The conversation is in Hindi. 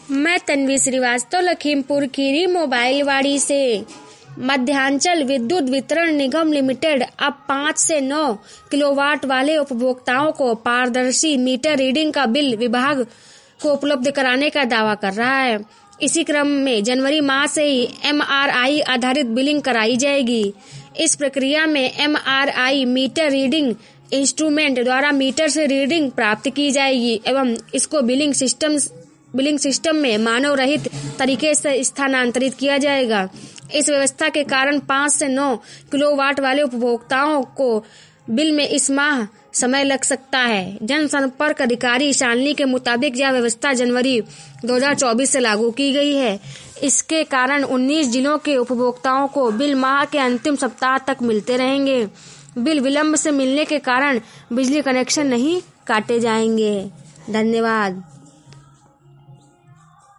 मैं तन्वी श्रीवास्तव, लखीमपुर खीरी, मोबाइल वाड़ी से। मध्यांचल विद्युत वितरण निगम लिमिटेड अब 5 से 9 किलोवाट वाले उपभोक्ताओं को पारदर्शी मीटर रीडिंग का बिल विभाग को उपलब्ध कराने का दावा कर रहा है। इसी क्रम में जनवरी माह से ही MRI आधारित बिलिंग कराई जाएगी। इस प्रक्रिया में MRI मीटर रीडिंग इंस्ट्रूमेंट द्वारा मीटर से रीडिंग प्राप्त की जाएगी एवं इसको बिलिंग सिस्टम में मानव रहित तरीके से स्थानांतरित किया जाएगा। इस व्यवस्था के कारण 5 से 9 किलोवाट वाले उपभोक्ताओं को बिल में इस माह समय लग सकता है। जनसंपर्क अधिकारी शालिनी के मुताबिक यह व्यवस्था जनवरी 2024 से लागू की गई है। इसके कारण 19 जिलों के उपभोक्ताओं को बिल माह के अंतिम सप्ताह तक मिलते रहेंगे। बिल विलंब से मिलने के कारण बिजली कनेक्शन नहीं काटे जाएंगे। धन्यवाद।